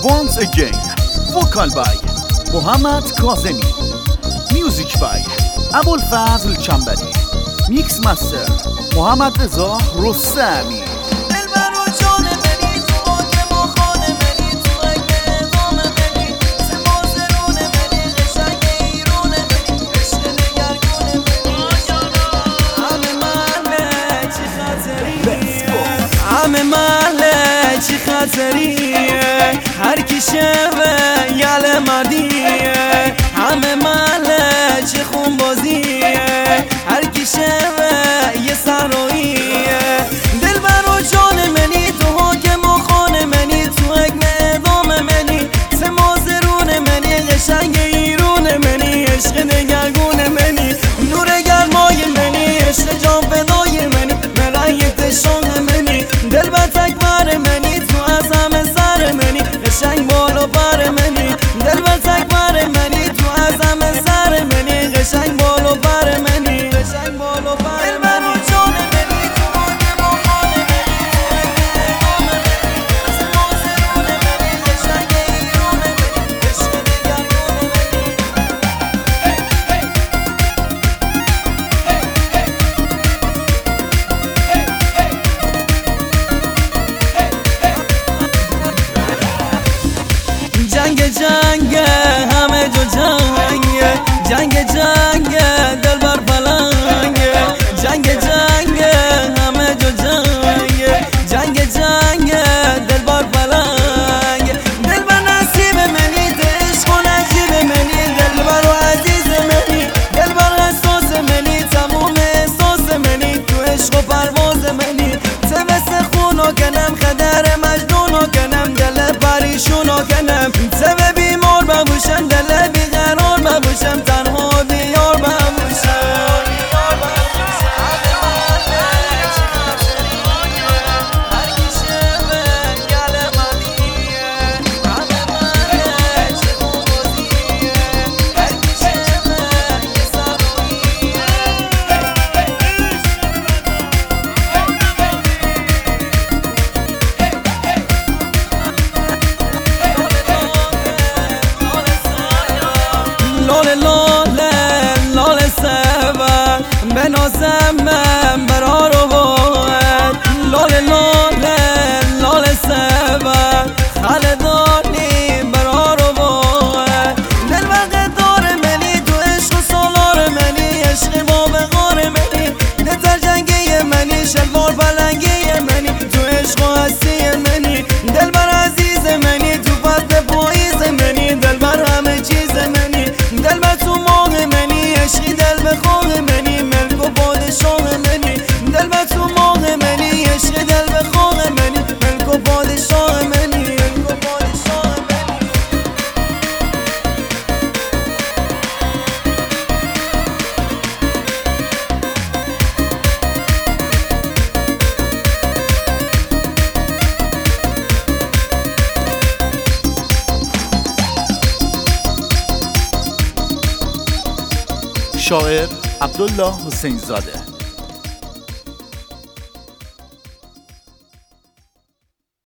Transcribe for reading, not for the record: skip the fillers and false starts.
Once Again Vocal by محمد کاظمی Music by ابوالفضل چنبری Mix Master محمد رضا رستمی همه محله چی خطریه هر کی شوه یل مردیه همه محله چی خون بازیه هر کی شوه یه سراییه دل برو جان منی تو حاکم و خانه منی تو حکم اعدام منی سه مازرون منی قشنگ ایرون منی عشق دگرگون منی نور گرمای منی عشق جان فدای منی ملایت شان منی دل بر تکبر منی تو از همه سر منی قشنگ بالا پر منی دل بر تکبر منی تو از همه سر منی قشنگ بالا پر منی قشنگ بالا پر منی جنگ همه جو جنگ دل بر پلنگ جنگ همه جو جنگ دل بر پلنگ دل بر نصیب منی عشق و نجیب منی دل بر عزیز منی دل بر احساس منی تموم احساس منی تو عشق و پرواز منی تبس خونو کنم خدر مجنونو کنم دل پریشونو کنم تبه بیمار ببوشم دل بیقرار ببوشم تنها دیار ببوشم لاله سبر بنازم من برا رو باید لاله سبر خلدانی برا رو باید دل وقت داره منی تو عشق و سالار منی عشق با بغار منی نتر جنگی منی شلوار پلنگی منی تو عشق و هستی منی دل بر عزیز منی تو فضل پاییز منی دل بر همه چیز منی دل بر تو ماه منی عشقی دل بخواه منی ملک و پادشاه منی دل بر تو ماه منی عشقی دل بخواه منی ملک و پادشاه منی ملک و پادشاه منی شاعر عبدالله حسین زاده